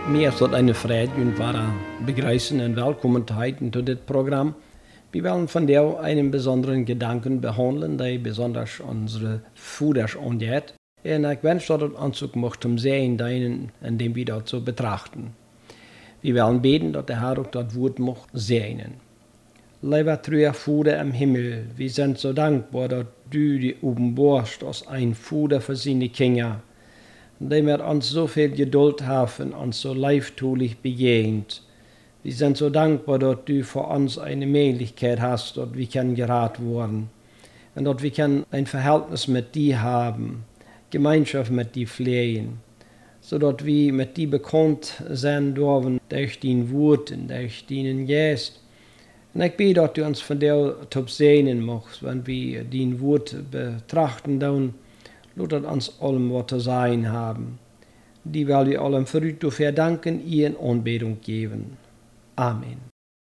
Meer tot eine Freude und wahre Begrüßen und Willkommenheit zu dit Programm. Wir wollen von der einen besonderen Gedanken behandeln, der besonders unsere Fußers angeht. Und ich wünsche, dass es uns auch macht, um sehen, indem wir das so betrachten. Wir wollen beten, dass der Herr auch das Wort macht segnen. Lieber treuer Vater im Himmel, wir sind so dankbar, dass du die offenbarst als ein Vater für seine Kinder, die mit uns so viel Geduld haben, uns so leibtulich begegnet. Wir sind so dankbar, dass du für uns eine Möglichkeit hast, dass wir gerat werden und dass wir ein Verhältnis mit dir haben, Gemeinschaft mit dir pflegen, sodass wir mit dir bekannt sein dürfen durch dein Wort und durch deinen Geist. Und ich bete, dass du uns von der Top segnen machst, wenn wir dein Wort betrachten, dann lass uns allem, was zu sein haben. Die will wir allem für dich dafür danken, ihr in Anbetung geben. Amen.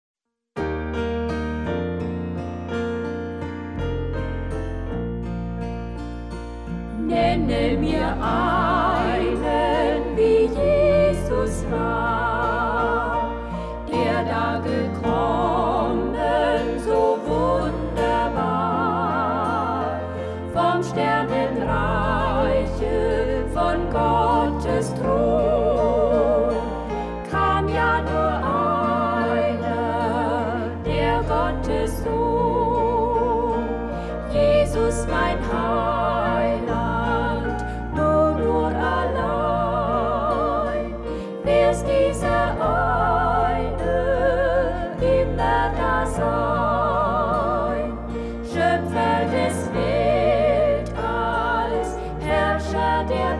Nenne mir einen, wie Jesus war, der da gekommen, so wunderbar, vom Sternenreiche, von Gottes Thron, kam ja nur einer, der Gottes Sohn, Jesus mein Heiland, nur allein, wer ist dieser eine, immer da sein, Schöpfer des Weltalls, Herrscher der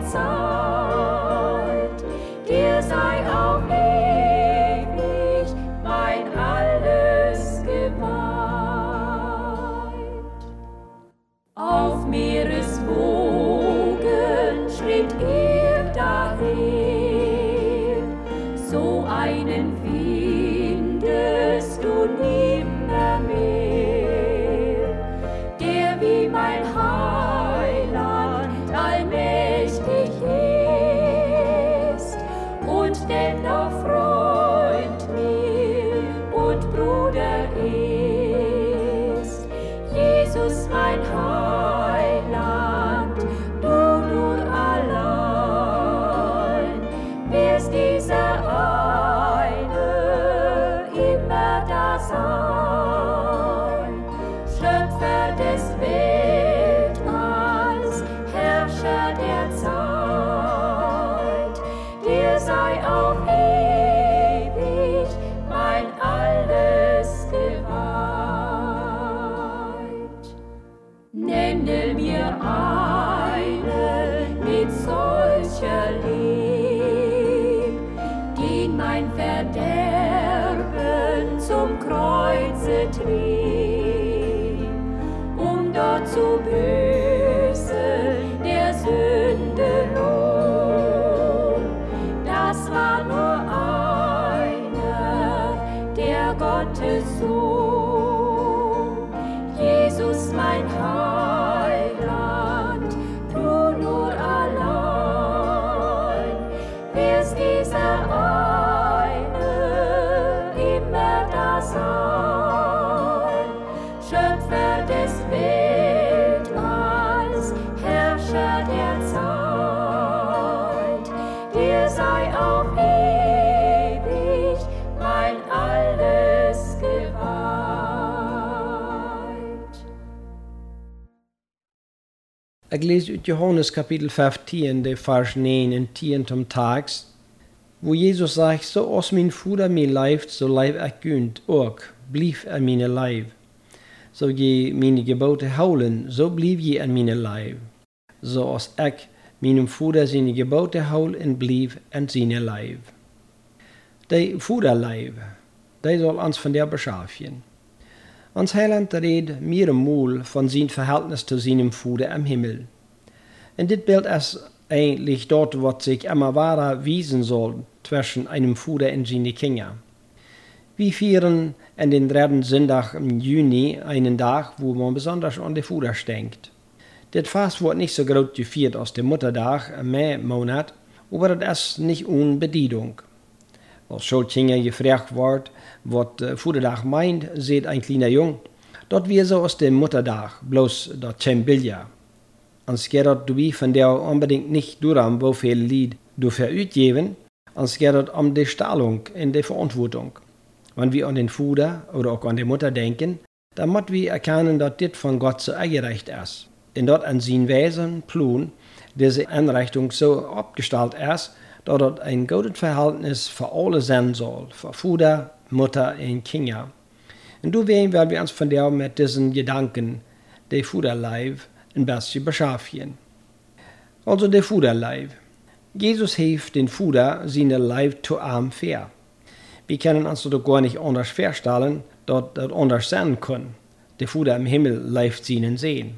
Zeit, dir sei auch ewig mein alles geweiht. Auf Meereswogen schritt daher, so einen findest du nimmermehr, der wie mein Heiland allmächtig ist und dennoch Freund mir und Bruder ist. Jesus mein Heiland, du nur allein, wer ist dieser eine, immer da sein, Schöpfer des Weltalls, Herrscher der Zeit, dir sei auch ewig mein alles geweiht. Nenne mir einen mit solcher Lieb, den mein Verderben zum Kreuze trieb, um dort zu büßen der Sünde Lohn. Das war nur einer, der Gottes Sohn, Jesus mein Heiland, du nur allein, wer ist dieser eine, immer da sein, Schöpfer des Weltalls, Herrscher der Zeit, dir sei auch ewig mein alles geweiht. Ich lese uit Johannes Kapitel 15, de Vers 9 und 10 zum Text, wo Jesus sagt, so als mein Vater mir leift, so leif ich günd auch, blieb an meine Leib. So je meine Gebote haulen, so blieb je an meine Leib. So als ich meinem Vater seine Gebote haul und blieb an seine Leib. Der Vaterleib, der soll uns von der beschaffen. Ons Heiland redet mehrmals von seinem Verhältnis zu seinem Vater im Himmel. Und dit Bild ist eigentlich dort, was sich immer wahrer wiesen soll zwischen einem Vater und seinen Kindern. Wir feiern an den 3. Sonntag im Juni einen Tag, wo man besonders an den Vater denkt. Das Fest wird nicht so groß gefeiert als der Muttertag im Mai-Monat, aber das ist nicht ohne Bedeutung. Als Schulkinder gefragt wird, was Vaterdag meint, sagt ein kleiner Jung, dat wir so aus dem Mutterdag, bloß dat käm bilja. Ans geht dat du von der unbedingt nicht darum, wo viel Lied du verütgeben, ans geht dat die Stellung in der Verantwortung. Wenn wir an den Vater oder auch an die Mutter denken, dann müssen wir erkennen, dass das von Gott so eingereicht ist. Und dort an sein Wesen, Plan, diese Einrichtung so abgestellt ist, dass das ein gutes Verhältnis für alle sein soll, für Vater, Mutter und Kinder. Und du werden wir uns von der mit diesen Gedanken, der Vaterleib, ein bisschen beschäftigen. Also der Vaterleib. Jesus hilft den Vater, seine Leib zu arm fair. Wir können uns doch gar nicht anders vorstellen, dass das anders sein kann. Der Vater im Himmel läuft ihnen sehen.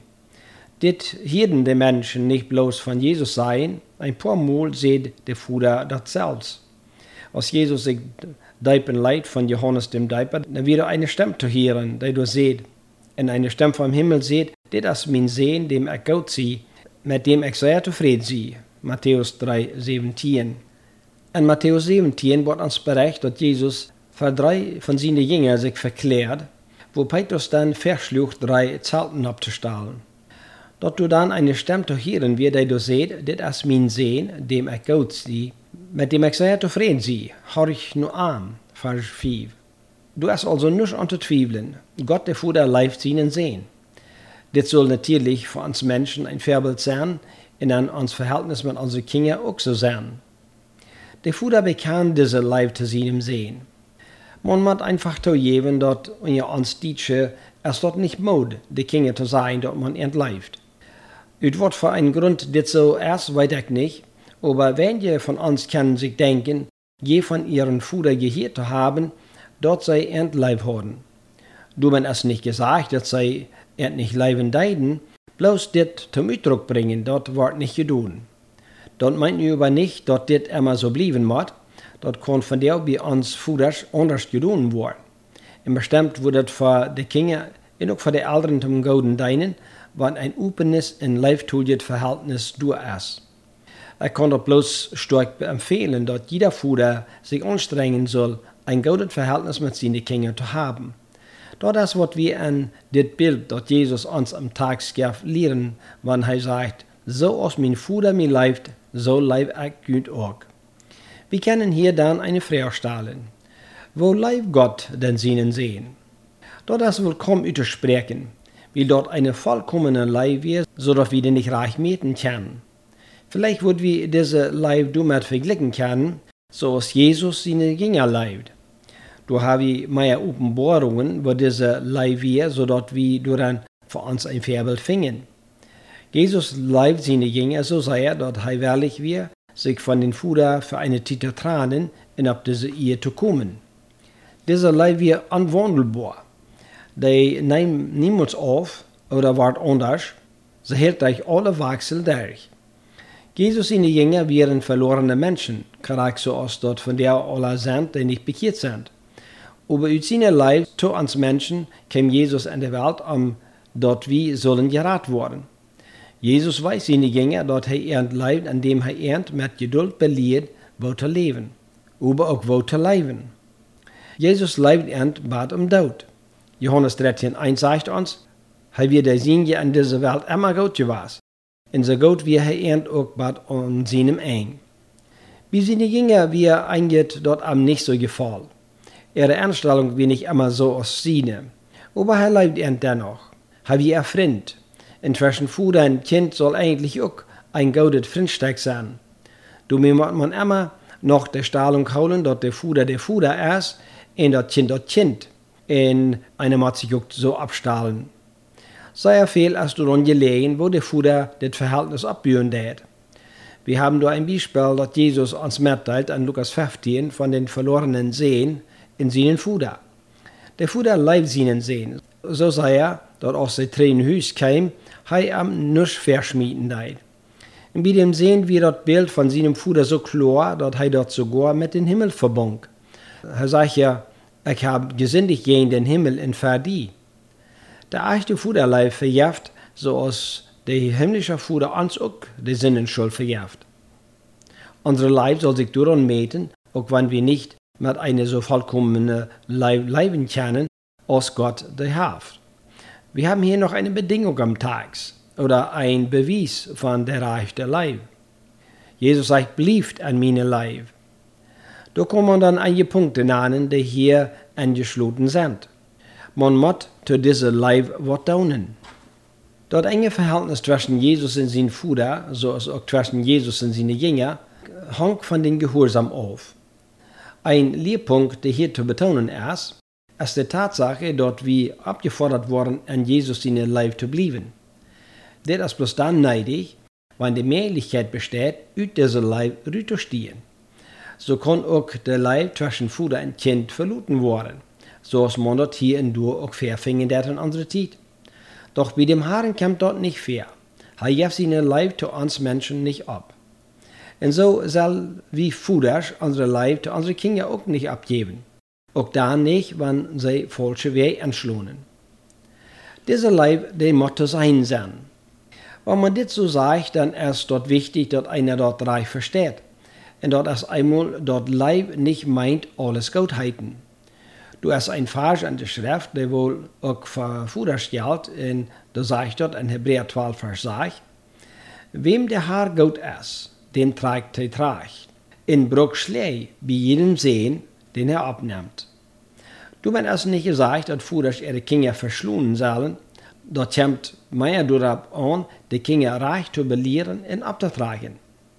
Dit hielten die Menschen nicht bloß von Jesus sein, ein paar Mal sieht der Vater das selbst. Als Jesus sich Deipen leidt von Johannes dem Deiper, dann wird eine Stimme zu hören, die du seht. Und eine Stimme vom Himmel seht, das ist mein Sehen, dem ich gut sie, mit dem ich sehr zufrieden sie. Matthäus 3,17. In Matthäus 17 wird uns berichtet, dass Jesus für 3 von seinen Jüngern sich verklärt, wo Petrus dann verschlucht, 3 Zelten abzustellen. Dort du dann eine Stimme zu hören wird, die du seht, das ist mein Sehen, dem ich gut sie, mit dem ich sehr zufrieden sie, horch nur an, Vers 5. Du hast also nicht an zu zweifeln, Gott der Vater läuft ihnen sehen. Das soll natürlich für uns Menschen ein Vorbild sein, und an uns Verhältnis mit unseren Kindern auch so sein. Der Vater bekam diese Leib zu seinem Sehen. Man muss einfach zugeben, dass uns Deutsche es dort nicht Mode, die Kinder zu sein, dass man entläuft. Ut wird für einen Grund das so erst, weiß ich nicht, aber wenige von uns können sich denken, je von ihren Vater gehört zu haben, dort sei entleib worden. Du man es nicht gesagt, dass sei nicht leiben deiden, bloß das zum Ausdruck bringen, dort wird nicht getan. Dort meint ihr aber nicht, dass das immer so bleiben muss, dort kann von der bei uns Vaters anders getan werden. Und bestimmt wird das für die Kinder und auch für die Eltern zum Guten dienen, wenn ein offenes und leibtuliges Verhältnis durch ist. Ich kann doch bloß stark empfehlen, dass jeder Vater sich anstrengen soll, ein gutes Verhältnis mit seinen Kindern zu haben. Das ist, was wir an das Bild, das Jesus uns am Tag gibt, lernen, wenn er sagt, so als mein Vater mir leibt, so leib ich gut auch. Wir können hier dann eine Frage stellen. Wo leibt Gott denn seinen Sehen? Das ist wohl kaum auszusprechen, weil dort eine vollkommene Leib ist, sodass wir den nicht reich meten können. Vielleicht würden wir diese Leib damit vergleichen können, so als Jesus seine Jünger leibt. Da haben wir mehr Offenbarungen, wo diese Leib ist, sodass wir daran für uns ein Vorbild finden. Jesus leibt seine Jünger so sehr, dass er wirklich wir sich von den Vater für eine Zeit zu trennen und auf diese Ehe zu kommen. Diese Leib wird unwandelbar. Die nimmt niemals auf oder wird anders. Sie hält durch alle Wechsel durch. Jesus seine Jünger wären verlorene Menschen, gleich so als dort von der alle sind, die nicht bekehrt sind. Aber aus seiner Leib zu uns Menschen kam Jesus in die Welt, dort wir sollen gerettet werden. Jesus weiß seine Jünger, dass er lebt, an dem er mit Geduld belehrt, wo zu leben, aber auch wo zu leben. Jesus lebt bad Tod. Johannes 13,1 sagt uns, er wird der Sieger in dieser Welt immer gut gewesen. Und so gut wie er auch bad an seinem Eng. Wie seine Jünger, wie eingeht, dort am nicht so gefallen. Ihre Einstellung wird nicht immer so aus seine. Aber er lebt dennoch. Er wie ein Freund. Inzwischen Vater und Kind soll eigentlich auch ein gutes Freundschaft sein. Du muss man immer noch die Stellung holen, dass der Vater ist und das Kind. Und einer muss sich auch so abstellen. Sehr viel hast du dann gelesen, wo der Vater das Verhältnis abbauen hat. Wir haben da ein Beispiel, das Jesus uns mitteilt an Lukas 15 von den verlorenen Seen in seinen Vater. Der Vater leibt seinen Sehen. So sei er, dass aus der Tränen Hüs kam, er am nicht verschmieden deit. Und bei dem sehen wir das Bild von seinem Vater so klar, dass er dort sogar mit dem Himmel verbund. Er sagt ja, ich habe gesündigt gegen den Himmel und für die. Der echte Vaterleib verjährt, so als der himmlische Vater uns auch die Sinnenschuld verjährt. Unsere Leib soll sich daran meten, auch wenn wir nicht mit einer so vollkommenen Leben kennen, als Gott die hat. Wir haben hier noch eine Bedingung am Tag oder ein Beweis von der Reich der Leib. Jesus sagt, bleibt an meinem Leib. Da kommen dann einige Punkte nennen, die hier angeschlossen sind. Man muss zu diesem Leib was tun. Das enge Verhältnis zwischen Jesus und seinem Vater, so als auch zwischen Jesus und seinen Jüngern, hängt von dem Gehorsam auf. Ein Lehrpunkt, der hier zu betonen ist die Tatsache, dass wir abgefordert wurden, an Jesus seinen Leib zu bleiben. Das ist bloß dann nötig, wenn die Möglichkeit besteht, aus diesem Leib rauszustehen. So kann auch der Leib zwischen Vater und Kind verloren werden, so als man das hier und da auch verfingen hat in unserer Zeit. Doch bei dem Herrn kommt dort nicht fair. Er gibt seinen Leib zu uns Menschen nicht ab. Und so soll wie Vaders unsere Leib zu unseren Kindern auch nicht abgeben. Auch dann nicht, wenn sie falsche Wege anschlagen. Dieser Leib, der muss zu sein sein. Wenn man das so sagt, dann ist dort wichtig, dass einer dort reich versteht. Und dort ist einmal dort Leib nicht meint, alles Gotheiten. Du hast ein Vers an der Schrift, der wohl auch für Vaders gilt, und da sagt dort in Hebräer 12, Vers 6, wem der Herr Gott ist, dem trägt er Tracht. In Bruch Schlee bei jedem Sehen, den er abnimmt. Du hast es nicht gesagt, dass Vaders ihre Kinder verschlungen sollen, dort kommt mehr darauf an, die Kinder reich zu belehren und abzutragen.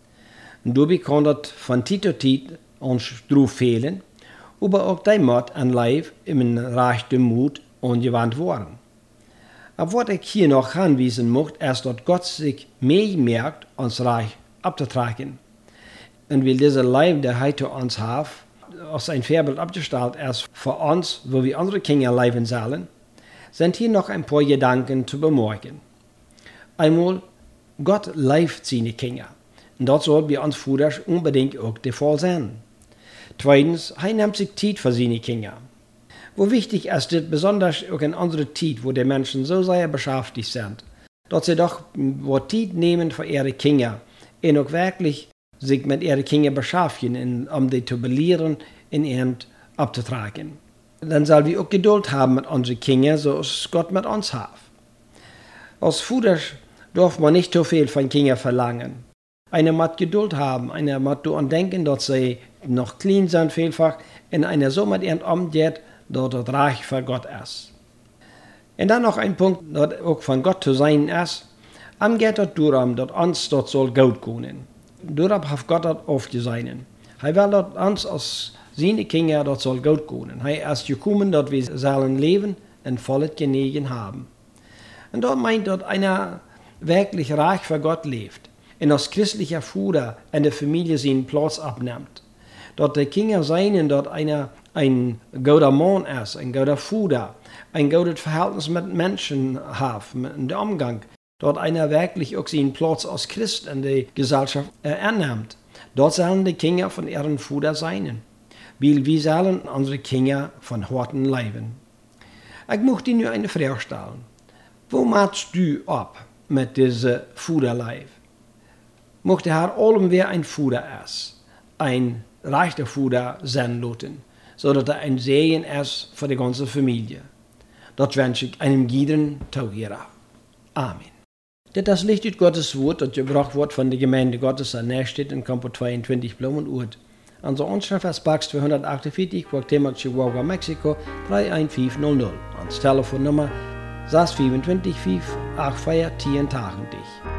Dabei kann das von Zeit zu Zeit uns drauf fehlen, aber auch der muss an Leib im rechten Mut angewandt worden. Aber was ich hier noch anweisen möchte, ist, dass Gott sich mehr merkt, uns reich abzutragen. Und weil dieser Leib, der heute uns hat, als ein Vorbild abgestellt ist für uns, wo wir unsere Kinder leben sollen, sind hier noch ein paar Gedanken zu bemerken. Einmal, Gott leibt seine Kinder. Und das soll bei uns Vaders unbedingt auch der Fall sein. Zweitens, er nimmt sich Zeit für seine Kinder. Wo wichtig ist es, besonders auch in unserer Zeit, wo die Menschen so sehr beschäftigt sind, dass sie doch Zeit nehmen für ihre Kinder und auch wirklich sich mit ihren Kindern beschäftigen, um die zu belehren und abzutragen. Dann soll wir auch Geduld haben mit unseren Kindern, so als Gott mit uns hat. Als Vater darf man nicht zu viel von Kindern verlangen. Einer muss Geduld haben, einer muss daran denken, dass sie noch klein sind vielfach, und einer so mit ihnen umgeht, dass das reich für Gott ist. Und dann noch ein Punkt, das auch von Gott zu sein ist, geht es darum, dass uns das soll gut gehen. Darum hat Gott das aufgesehen. Er will, dass uns als seine Kinder das soll gut gehen. Er ist gekommen, dass wir sollen leben und volles Genegen haben. Und das meint, dass einer wirklich reich für Gott lebt und als christlicher Vater in der Familie seinen Platz abnimmt. Dass die Kinder sein, dass einer ein guter Mann ist, ein guter Vater, ein gutes Verhältnis mit Menschen hat, in dem Umgang. Dass einer wirklich auch seinen Platz als Christ in der Gesellschaft annimmt. Dort sollen die Kinder von ihren Vater sein. Weil wir sollen unsere Kinder von Horten leben. Ich möchte dir nur eine Frage stellen. Wo machst du ab mit diesem Vaterleib? Möchte Herr allem wer ein Vater ist, ein reicher Vater sein lassen, sodass er ein Segen ist für die ganze Familie. Das wünsche ich einem jeden Tauhierer. Amen. Das Licht aus Gottes Wort, das gebracht wird von der Gemeinde Gottes an Nächstedt in Campo 22 Blumenurt. Unsere Anschrift ist Box 248, Guatemala, Chihuahua, Mexiko 31500. Ans Telefonnummer 625 584 1080.